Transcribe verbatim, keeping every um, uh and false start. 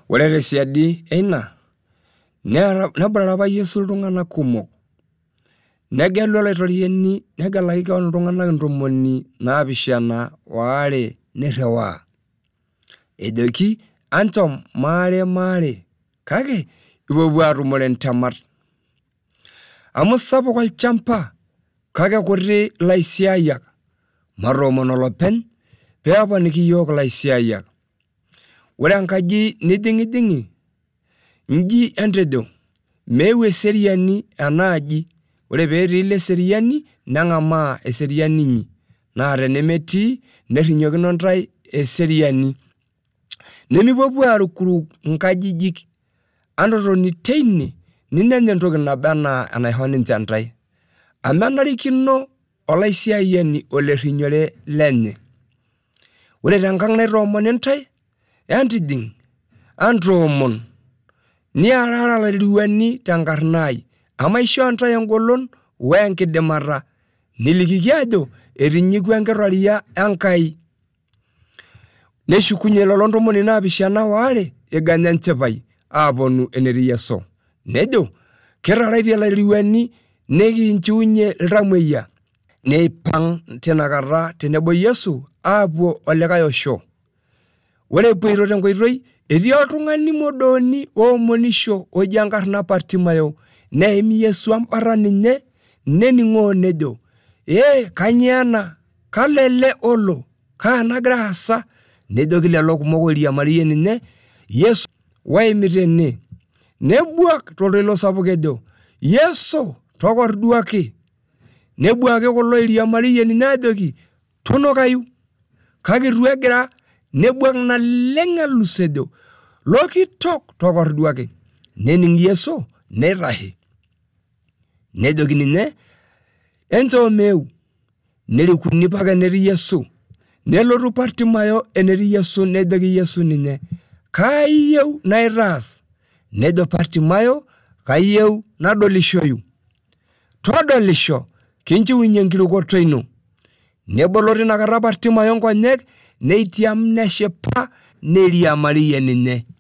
Ore tesiadi eina, nebarara apa Yesu iltung'anak kumok. Negelu olaitoriani, negelaki keon iltung'anak ntomoni naapishana waare nirriwaa. Ejoki, anchom maare maare, kake ipuopuo aatumore ntemat. Amu sapuk olchamba, kake kuti ilaisiayiak. Matoomon olopeny peeponiki iyiok ilaisiayiak. Ore enkaji niding'iding'i, inji entejo, meeu eseriani enaaji. Ore peetii leseriani, neng'amaa eseriani inyi. Naa tenemetii, nerrinyokino ntae eseriani. Nemipuopuo arukuruk inkajijik, antotoni teine, ninenya entoki naba enaa enaisho ninche ntae. Amu enarikino olaisiayiani olerrinyore lenye. Ore tenkang' naitoomoni ntae, entijing', antoomon, niarara ilairiwuani tenkarna ai. Amaishoo ntae engolon wenkidimata. Nilikiki ajo, etinyikua enkiroria Enkai. Neshukunye lelo ntomoni naapishana waare, eganya enchipai, aaponu enetii Yesu. Nejo, kiraraitie ilairiwuani, nekinchiunye iltamueyia. Neipang' tinakata tenebo Yesu, aapuo olikae osho. Ore epoito tenkoitoi, etii oltung'ani modooni oomonisho oji enkarna Bartimayo. Neim Yesu embata ninye, nening'oo nejo, ee kanyoo ena? Kalo ele olo? Kaa nagira aasa? Nejoki lelo kumok oiriamarie ninye, Yesu waimita ene. Nebuak toltoilo sapuk ejo, Yesu tokorduaki. Nebuaki kulo oiriamarie ninye ajoki, tunukayu. Kake itu egira, nebuak naleng' elus ejo, lokitok tokorduaki. Nening' Yesu, neitashe. Nejoki ninye, enchoo meeu. Nerikuni paka enetii Yesu. Nelotu Bartimayo enetii Yesu, nejoki Yesu ninye, kayieu naitaas. Nejo Bartimayo, kayieu nadolishoyu. Todolisho, kinchiunye enkirukoto ino. Nebolo tinakata Bartimayo nkonyek, neitiam neshipa, neiriamarie ninye.